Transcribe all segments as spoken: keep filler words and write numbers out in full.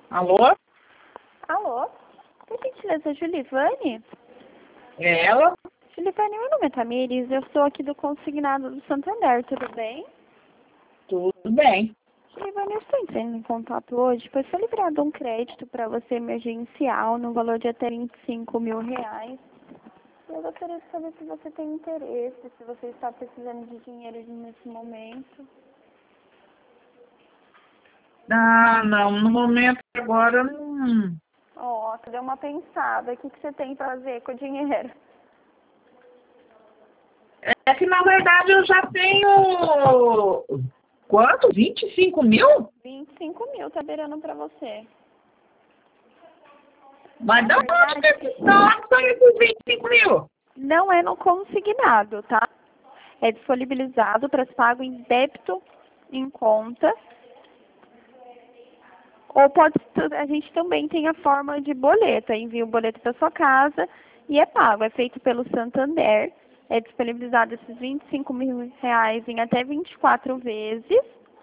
Alô? Alô? Por gentileza, Julivane? É ela? Julivane, meu nome é Tamires, eu sou aqui do Consignado do Santander, tudo bem? Tudo bem. Julivane, eu estou entrando em contato hoje, pois foi liberado um crédito para você emergencial no valor de até vinte e cinco mil reais. Eu gostaria de saber se você tem interesse, se você está precisando de dinheiro nesse momento. Ah, não, no momento agora não. Ó, você deu uma pensada, o que, que você tem para fazer com o dinheiro? É que na verdade eu já tenho. Quanto? vinte e cinco mil? vinte e cinco mil tá beirando para você. Mas Na da onde verdade, que está esses vinte e cinco mil? não é no consignado, tá? É disponibilizado para pago em débito em conta. Ou pode, a gente também tem a forma de boleto, envia o boleto para sua casa e é pago. É feito pelo Santander. É disponibilizado esses vinte e cinco mil reais em até vinte e quatro vezes.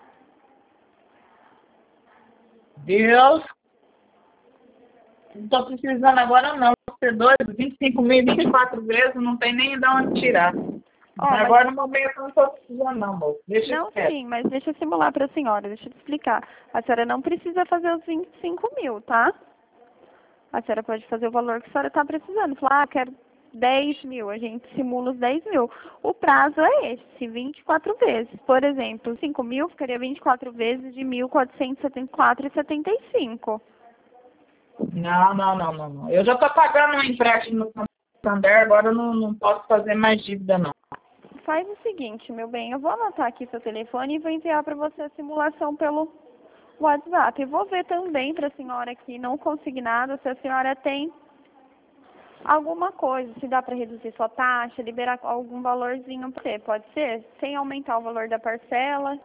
Deus, não estou precisando agora não. Ser dois, vinte e cinco mil, vinte e quatro vezes, não tem nem de onde tirar. Ó, mas Agora no momento eu não estou precisando não, moço. Deixa não, quieto. sim, mas deixa eu simular para a senhora, deixa eu te explicar. A senhora não precisa fazer os vinte e cinco mil, tá? A senhora pode fazer o valor que a senhora está precisando. Falar, ah, quero dez mil, a gente simula os dez mil. O prazo é esse, vinte e quatro vezes. Por exemplo, cinco mil ficaria vinte e quatro vezes de mil quatrocentos e setenta e quatro reais e setenta e cinco. Não, não, não, não, não. Eu já estou pagando um empréstimo no Santander, agora eu não, não posso fazer mais dívida não. Faz o seguinte, meu bem, eu vou anotar aqui seu telefone e vou enviar para você a simulação pelo WhatsApp. Eu vou ver também para a senhora aqui, não consignado, se a senhora tem alguma coisa, se dá para reduzir sua taxa, liberar algum valorzinho para você, pode ser? Sem aumentar o valor da parcela.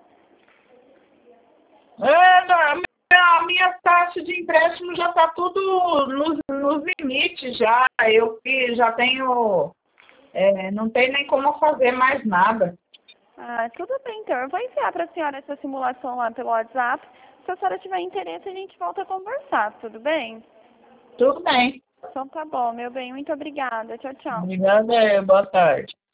É, não, a minha taxa de empréstimo já está tudo nos, nos limites já. Eu que já tenho, é, não tem nem como fazer mais nada. Ah, tudo bem, então. Eu vou enviar para a senhora essa simulação lá pelo WhatsApp. Se a senhora tiver interesse, a gente volta a conversar, tudo bem? Tudo bem. Então tá bom, meu bem. Muito obrigada. Tchau, tchau. Obrigada, boa tarde.